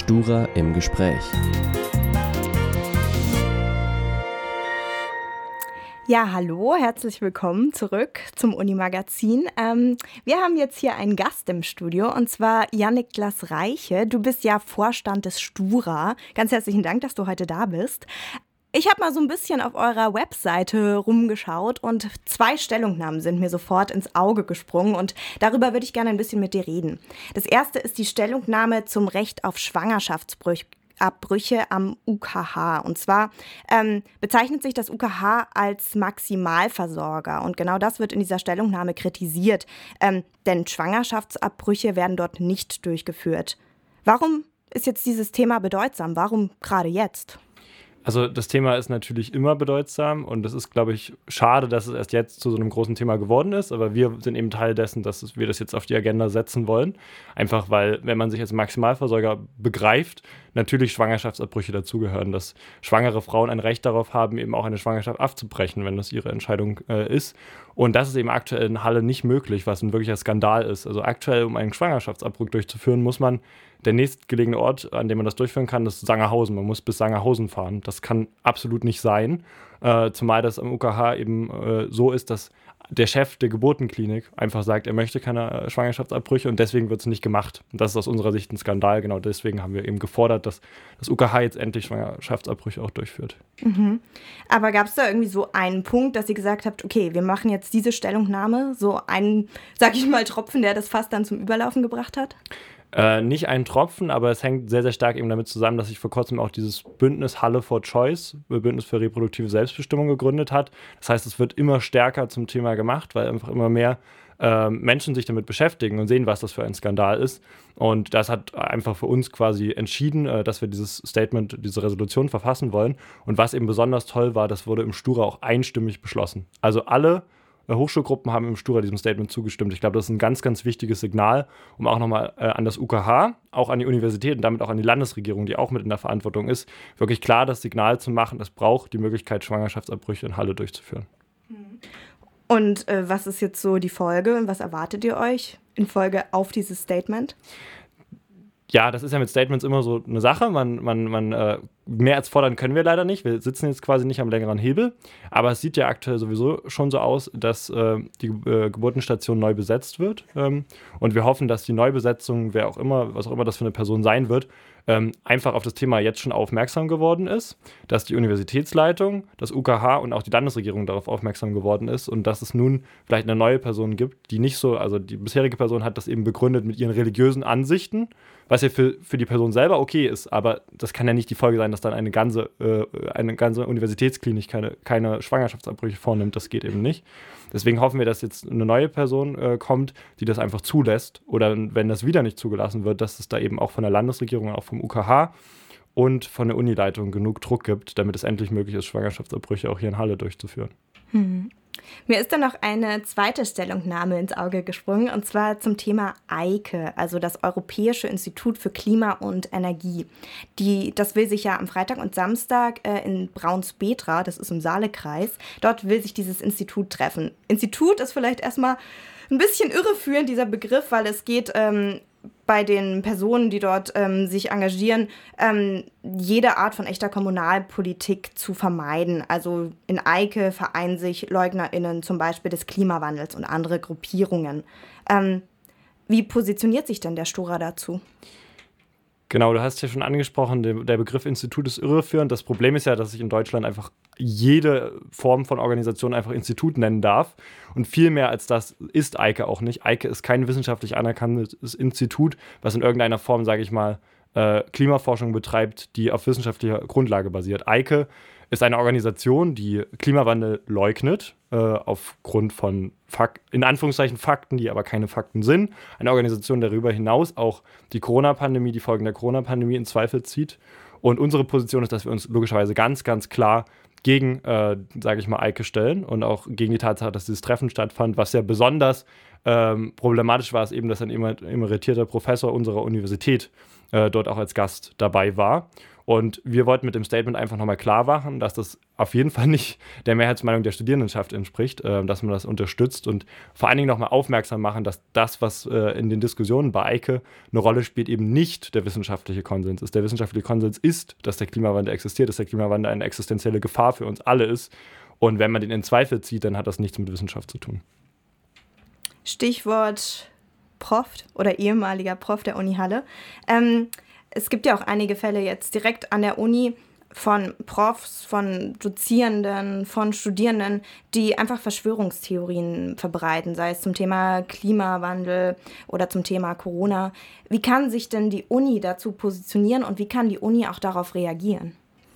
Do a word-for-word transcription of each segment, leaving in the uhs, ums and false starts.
Stura im Gespräch. Ja, hallo, herzlich willkommen zurück zum Uni-Magazin. Ähm, wir haben jetzt hier einen Gast im Studio, und zwar Jan-Niklas Reiche. Du bist ja Vorstand des Stura. Ganz herzlichen Dank, dass du heute da bist. Ich habe mal so ein bisschen auf eurer Webseite rumgeschaut und zwei Stellungnahmen sind mir sofort ins Auge gesprungen und darüber würde ich gerne ein bisschen mit dir reden. Das erste ist die Stellungnahme zum Recht auf Schwangerschaftsbrüche. Abbrüche am U K H. Und zwar ähm, bezeichnet sich das U K H als Maximalversorger. Und genau das wird in dieser Stellungnahme kritisiert. Ähm, denn Schwangerschaftsabbrüche werden dort nicht durchgeführt. Warum ist jetzt dieses Thema bedeutsam? Warum gerade jetzt? Also das Thema ist natürlich immer bedeutsam und es ist, glaube ich, schade, dass es erst jetzt zu so einem großen Thema geworden ist, aber wir sind eben Teil dessen, dass wir das jetzt auf die Agenda setzen wollen. Einfach weil, wenn man sich als Maximalversorger begreift, natürlich Schwangerschaftsabbrüche dazugehören, dass schwangere Frauen ein Recht darauf haben, eben auch eine Schwangerschaft abzubrechen, wenn das ihre Entscheidung äh, ist. Und das ist eben aktuell in Halle nicht möglich, was ein wirklicher Skandal ist. Also aktuell, um einen Schwangerschaftsabbruch durchzuführen, muss man der nächstgelegene Ort, an dem man das durchführen kann, ist Sangerhausen. Man muss bis Sangerhausen fahren. Das kann absolut nicht sein, äh, zumal das am U K H eben äh, so ist, dass der Chef der Geburtenklinik einfach sagt, er möchte keine äh, Schwangerschaftsabbrüche und deswegen wird es nicht gemacht. Und das ist aus unserer Sicht ein Skandal. Genau deswegen haben wir eben gefordert, dass das U K H jetzt endlich Schwangerschaftsabbrüche auch durchführt. Mhm. Aber gab es da irgendwie so einen Punkt, dass ihr gesagt habt, okay, wir machen jetzt diese Stellungnahme, so einen, sag ich mal, Tropfen, der das Fass dann zum Überlaufen gebracht hat? Äh, nicht ein Tropfen, aber es hängt sehr, sehr stark eben damit zusammen, dass sich vor kurzem auch dieses Bündnis Halle for Choice, Bündnis für reproduktive Selbstbestimmung, gegründet hat. Das heißt, es wird immer stärker zum Thema gemacht, weil einfach immer mehr äh, Menschen sich damit beschäftigen und sehen, was das für ein Skandal ist. Und das hat einfach für uns quasi entschieden, äh, dass wir dieses Statement, diese Resolution verfassen wollen. Und was eben besonders toll war, das wurde im Stura auch einstimmig beschlossen. Also alle Hochschulgruppen haben im Stura diesem Statement zugestimmt. Ich glaube, das ist ein ganz, ganz wichtiges Signal, um auch nochmal äh, an das U K H, auch an die Universität und damit auch an die Landesregierung, die auch mit in der Verantwortung ist, wirklich klar das Signal zu machen, es braucht die Möglichkeit, Schwangerschaftsabbrüche in Halle durchzuführen. Und äh, was ist jetzt so die Folge und was erwartet ihr euch in Folge auf dieses Statement? Ja, das ist ja mit Statements immer so eine Sache. Man, man, man, äh, mehr als fordern können wir leider nicht. Wir sitzen jetzt quasi nicht am längeren Hebel. Aber es sieht ja aktuell sowieso schon so aus, dass äh, die äh, Geburtenstation neu besetzt wird. Ähm, und wir hoffen, dass die Neubesetzung, wer auch immer, was auch immer das für eine Person sein wird, ähm, einfach auf das Thema jetzt schon aufmerksam geworden ist. Dass die Universitätsleitung, das U K H und auch die Landesregierung darauf aufmerksam geworden ist. Und dass es nun vielleicht eine neue Person gibt, die nicht so, also die bisherige Person hat das eben begründet mit ihren religiösen Ansichten, was ja für, für die Person selber okay ist, aber das kann ja nicht die Folge sein, dass dann eine ganze, äh, eine ganze Universitätsklinik keine, keine Schwangerschaftsabbrüche vornimmt. Das geht eben nicht. Deswegen hoffen wir, dass jetzt eine neue Person äh, kommt, die das einfach zulässt. Oder wenn das wieder nicht zugelassen wird, dass es da eben auch von der Landesregierung, auch vom U K H und von der Unileitung genug Druck gibt, damit es endlich möglich ist, Schwangerschaftsabbrüche auch hier in Halle durchzuführen. Hm. Mir ist dann noch eine zweite Stellungnahme ins Auge gesprungen, und zwar zum Thema EIKE, also das Europäische Institut für Klima und Energie. Die, das will sich ja am Freitag und Samstag äh, in Braunspetra, das ist im Saalekreis, dort will sich dieses Institut treffen. Institut ist vielleicht erstmal ein bisschen irreführend, dieser Begriff, weil es geht ähm, bei den Personen, die dort ähm, sich engagieren, ähm, jede Art von echter Kommunalpolitik zu vermeiden. Also in EIKE vereinen sich LeugnerInnen zum Beispiel des Klimawandels und andere Gruppierungen. Ähm, wie positioniert sich denn der Stura dazu? Genau, du hast ja schon angesprochen, der, der Begriff Institut ist irreführend. Das Problem ist ja, dass sich in Deutschland einfach jede Form von Organisation einfach Institut nennen darf. Und viel mehr als das ist EIKE auch nicht. EIKE ist kein wissenschaftlich anerkanntes Institut, was in irgendeiner Form, sage ich mal, äh, Klimaforschung betreibt, die auf wissenschaftlicher Grundlage basiert. EIKE ist eine Organisation, die Klimawandel leugnet, äh, aufgrund von Fak- in Anführungszeichen Fakten, die aber keine Fakten sind. Eine Organisation, die darüber hinaus auch die Corona-Pandemie, die Folgen der Corona-Pandemie in Zweifel zieht. Und unsere Position ist, dass wir uns logischerweise ganz, ganz klar gegen, äh, sage ich mal, EIKE stellen und auch gegen die Tatsache, dass dieses Treffen stattfand. Was ja besonders ähm, problematisch war, ist eben, dass ein emeritierter Professor unserer Universität äh, dort auch als Gast dabei war. Und wir wollten mit dem Statement einfach nochmal klar machen, dass das auf jeden Fall nicht der Mehrheitsmeinung der Studierendenschaft entspricht, äh, dass man das unterstützt und vor allen Dingen nochmal aufmerksam machen, dass das, was äh, in den Diskussionen bei Eike eine Rolle spielt, eben nicht der wissenschaftliche Konsens ist. Der wissenschaftliche Konsens ist, dass der Klimawandel existiert, dass der Klimawandel eine existenzielle Gefahr für uns alle ist. Und wenn man den in Zweifel zieht, dann hat das nichts mit Wissenschaft zu tun. Stichwort Prof oder ehemaliger Prof der Uni Halle. Ähm, es gibt ja auch einige Fälle jetzt direkt an der Uni von Profs, von Dozierenden, von Studierenden, die einfach Verschwörungstheorien verbreiten, sei es zum Thema Klimawandel oder zum Thema Corona. Wie kann sich denn die Uni dazu positionieren und wie kann die Uni auch darauf reagieren?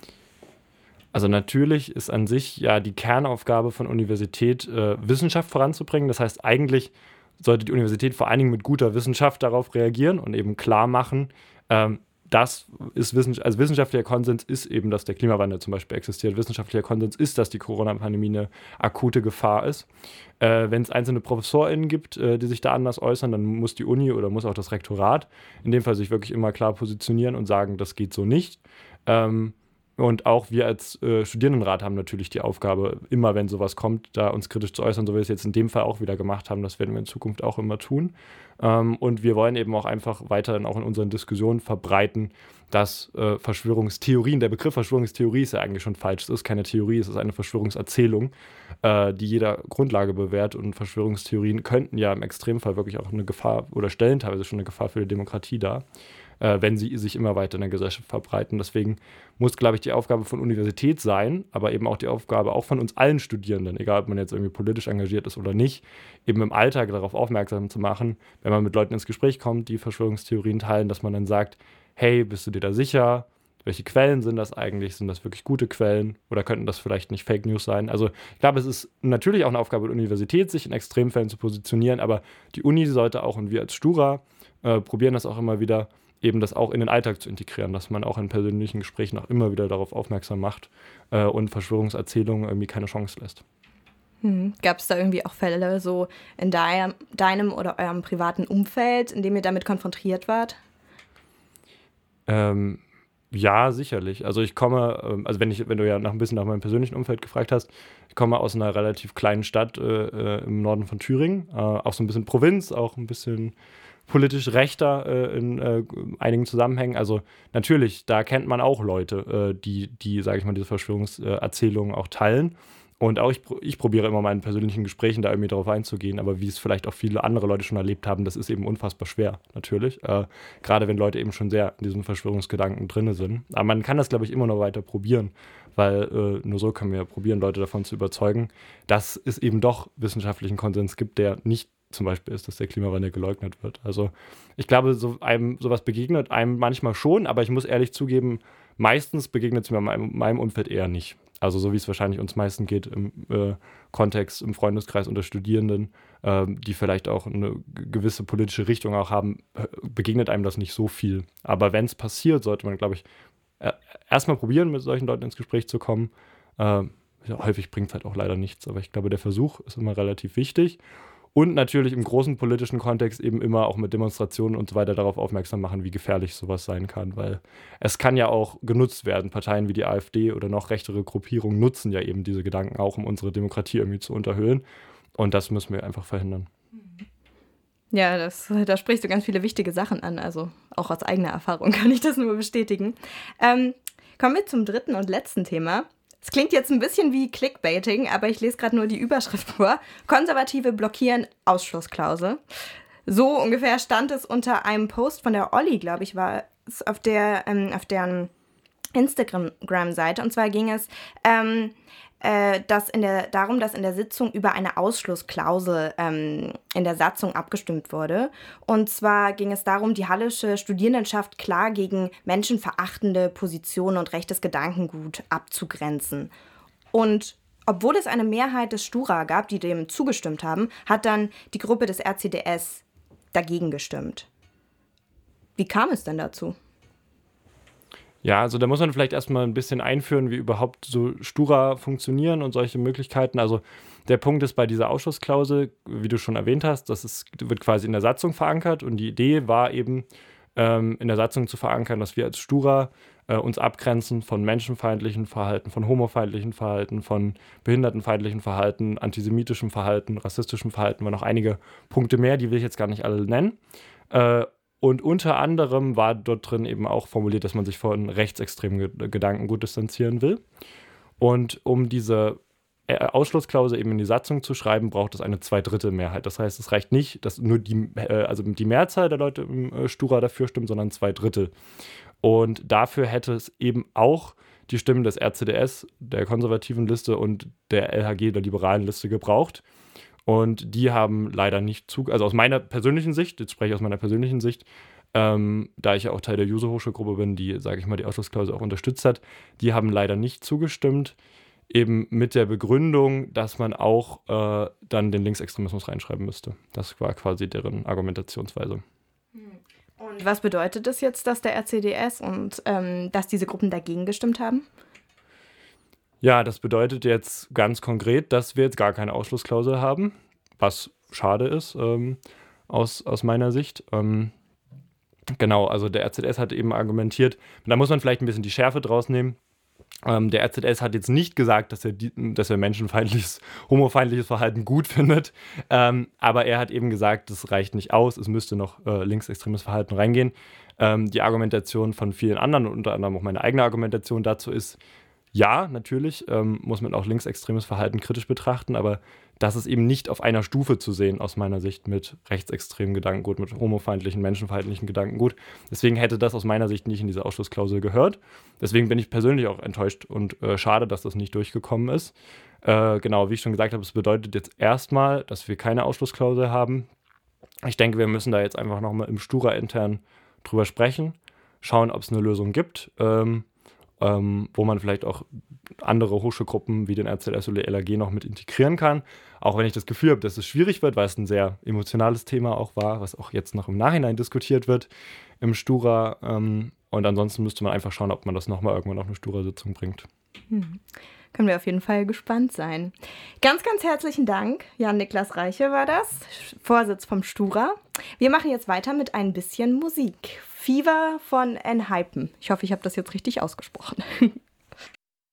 Also natürlich ist an sich ja die Kernaufgabe von Universität, äh, Wissenschaft voranzubringen. Das heißt, eigentlich sollte die Universität vor allen Dingen mit guter Wissenschaft darauf reagieren und eben klar machen, ähm, das ist Wissenschaft, also wissenschaftlicher Konsens ist eben, dass der Klimawandel zum Beispiel existiert. Wissenschaftlicher Konsens ist, dass die Corona-Pandemie eine akute Gefahr ist. Äh, wenn es einzelne ProfessorInnen gibt, äh, die sich da anders äußern, dann muss die Uni oder muss auch das Rektorat in dem Fall sich wirklich immer klar positionieren und sagen, das geht so nicht. Ähm, Und auch wir als äh, Studierendenrat haben natürlich die Aufgabe, immer wenn sowas kommt, da uns kritisch zu äußern, so wie wir es jetzt in dem Fall auch wieder gemacht haben. Das werden wir in Zukunft auch immer tun. Ähm, und wir wollen eben auch einfach weiterhin auch in unseren Diskussionen verbreiten, dass äh, Verschwörungstheorien, der Begriff Verschwörungstheorie ist ja eigentlich schon falsch. Es ist keine Theorie, es ist eine Verschwörungserzählung, äh, die jeder Grundlage bewährt. Und Verschwörungstheorien könnten ja im Extremfall wirklich auch eine Gefahr oder stellen teilweise schon eine Gefahr für die Demokratie dar, wenn sie sich immer weiter in der Gesellschaft verbreiten. Deswegen muss, glaube ich, die Aufgabe von Universität sein, aber eben auch die Aufgabe auch von uns allen Studierenden, egal ob man jetzt irgendwie politisch engagiert ist oder nicht, eben im Alltag darauf aufmerksam zu machen, wenn man mit Leuten ins Gespräch kommt, die Verschwörungstheorien teilen, dass man dann sagt, hey, bist du dir da sicher? Welche Quellen sind das eigentlich? Sind das wirklich gute Quellen? Oder könnten das vielleicht nicht Fake News sein? Also ich glaube, es ist natürlich auch eine Aufgabe der Universität, sich in Extremfällen zu positionieren, aber die Uni sollte auch, und wir als Stura äh, probieren das auch immer wieder, eben das auch in den Alltag zu integrieren, dass man auch in persönlichen Gesprächen auch immer wieder darauf aufmerksam macht äh, und Verschwörungserzählungen irgendwie keine Chance lässt. Hm. Gab es da irgendwie auch Fälle so in deinem, deinem oder eurem privaten Umfeld, in dem ihr damit konfrontiert wart? Ähm, ja, sicherlich. Also ich komme, also wenn ich, wenn du ja nach ein bisschen nach meinem persönlichen Umfeld gefragt hast, ich komme aus einer relativ kleinen Stadt äh, im Norden von Thüringen, äh, auch so ein bisschen Provinz, auch ein bisschen politisch rechter äh, in äh, einigen Zusammenhängen. Also natürlich, da kennt man auch Leute, äh, die, die, sage ich mal, diese Verschwörungserzählungen auch teilen. Und auch ich, ich probiere immer mal in persönlichen Gesprächen da irgendwie drauf einzugehen, aber wie es vielleicht auch viele andere Leute schon erlebt haben, das ist eben unfassbar schwer, natürlich. Äh, gerade wenn Leute eben schon sehr in diesen Verschwörungsgedanken drin sind. Aber man kann das, glaube ich, immer noch weiter probieren, weil äh, nur so können wir probieren, Leute davon zu überzeugen, dass es eben doch wissenschaftlichen Konsens gibt, der nicht zum Beispiel ist, dass der Klimawandel geleugnet wird. Also ich glaube, so einem sowas begegnet einem manchmal schon, aber ich muss ehrlich zugeben, meistens begegnet es mir in meinem, meinem Umfeld eher nicht. Also so wie es wahrscheinlich uns meisten geht im äh, Kontext, im Freundeskreis unter Studierenden, äh, die vielleicht auch eine gewisse politische Richtung auch haben, äh, begegnet einem das nicht so viel. Aber wenn es passiert, sollte man, glaube ich, äh, erstmal probieren, mit solchen Leuten ins Gespräch zu kommen. Äh, ja, häufig bringt es halt auch leider nichts, aber ich glaube, der Versuch ist immer relativ wichtig. Und natürlich im großen politischen Kontext eben immer auch mit Demonstrationen und so weiter darauf aufmerksam machen, wie gefährlich sowas sein kann. Weil es kann ja auch genutzt werden. Parteien wie die AfD oder noch rechtere Gruppierungen nutzen ja eben diese Gedanken auch, um unsere Demokratie irgendwie zu unterhöhlen. Und das müssen wir einfach verhindern. Ja, das, da sprichst du ganz viele wichtige Sachen an. Also auch aus eigener Erfahrung kann ich das nur bestätigen. Ähm, kommen wir zum dritten und letzten Thema. Es klingt jetzt ein bisschen wie Clickbaiting, aber ich lese gerade nur die Überschrift vor. Konservative blockieren Ausschlussklausel. So ungefähr stand es unter einem Post von der Olli, glaube ich, war es auf der ähm, auf deren Instagram-Seite. Und zwar ging es ähm, äh, dass in der, darum, dass in der Sitzung über eine Ausschlussklausel ähm, in der Satzung abgestimmt wurde. Und zwar ging es darum, die hallische Studierendenschaft klar gegen menschenverachtende Positionen und rechtes Gedankengut abzugrenzen. Und obwohl es eine Mehrheit des Stura gab, die dem zugestimmt haben, hat dann die Gruppe des R C D S dagegen gestimmt. Wie kam es denn dazu? Ja, also da muss man vielleicht erstmal ein bisschen einführen, wie überhaupt so Stura funktionieren und solche Möglichkeiten. Also der Punkt ist bei dieser Ausschlussklausel, wie du schon erwähnt hast, das ist, wird quasi in der Satzung verankert und die Idee war eben, ähm, in der Satzung zu verankern, dass wir als Stura äh, uns abgrenzen von menschenfeindlichem Verhalten, von homofeindlichem Verhalten, von behindertenfeindlichem Verhalten, antisemitischem Verhalten, rassistischem Verhalten, waren noch einige Punkte mehr, die will ich jetzt gar nicht alle nennen. Äh, und unter anderem war dort drin eben auch formuliert, dass man sich von rechtsextremen Ge- Gedankengut distanzieren will. Und um diese Ausschlussklausel eben in die Satzung zu schreiben, braucht es eine Zweidrittelmehrheit. Das heißt, es reicht nicht, dass nur die, äh, also die Mehrzahl der Leute im äh, Stura dafür stimmt, sondern zwei Drittel. Und dafür hätte es eben auch die Stimmen des R C D S, der konservativen Liste und der L H G, der liberalen Liste, gebraucht. Und die haben leider nicht zu, also aus meiner persönlichen Sicht, jetzt spreche ich aus meiner persönlichen Sicht, ähm, da ich ja auch Teil der Juso-Hochschulgruppe bin, die, sage ich mal, die Ausschlussklausel auch unterstützt hat, die haben leider nicht zugestimmt. Eben mit der Begründung, dass man auch äh, dann den Linksextremismus reinschreiben müsste. Das war quasi deren Argumentationsweise. Und was bedeutet das jetzt, dass der R C D S und ähm, dass diese Gruppen dagegen gestimmt haben? Ja, das bedeutet jetzt ganz konkret, dass wir jetzt gar keine Ausschlussklausel haben, was schade ist ähm, aus, aus meiner Sicht. Ähm, genau, also der R C D S hat eben argumentiert, da muss man vielleicht ein bisschen die Schärfe draus nehmen. Ähm, der R Z S hat jetzt nicht gesagt, dass er, die, dass er menschenfeindliches, homofeindliches Verhalten gut findet, ähm, aber er hat eben gesagt, das reicht nicht aus, es müsste noch äh, linksextremes Verhalten reingehen. Ähm, die Argumentation von vielen anderen, unter anderem auch meine eigene Argumentation dazu ist, ja, natürlich ähm, muss man auch linksextremes Verhalten kritisch betrachten, aber das ist eben nicht auf einer Stufe zu sehen, aus meiner Sicht, mit rechtsextremen Gedankengut, mit homofeindlichen, menschenfeindlichen Gedankengut. Deswegen hätte das aus meiner Sicht nicht in diese Ausschlussklausel gehört. Deswegen bin ich persönlich auch enttäuscht und äh, schade, dass das nicht durchgekommen ist. Äh, genau, wie ich schon gesagt habe, es bedeutet jetzt erstmal, dass wir keine Ausschlussklausel haben. Ich denke, wir müssen da jetzt einfach nochmal im Stura intern drüber sprechen, schauen, ob es eine Lösung gibt. Ähm, Ähm, wo man vielleicht auch andere Hochschulgruppen wie den R Z S oder L A G noch mit integrieren kann. Auch wenn ich das Gefühl habe, dass es schwierig wird, weil es ein sehr emotionales Thema auch war, was auch jetzt noch im Nachhinein diskutiert wird im Stura. Ähm, und ansonsten müsste man einfach schauen, ob man das nochmal irgendwann auf eine Stura-Sitzung bringt. Hm. Können wir auf jeden Fall gespannt sein. Ganz, ganz herzlichen Dank. Jan-Niklas Reiche war das, Vorsitz vom Stura. Wir machen jetzt weiter mit ein bisschen Musik. Fever von Enhypen. Ich hoffe, ich habe das jetzt richtig ausgesprochen.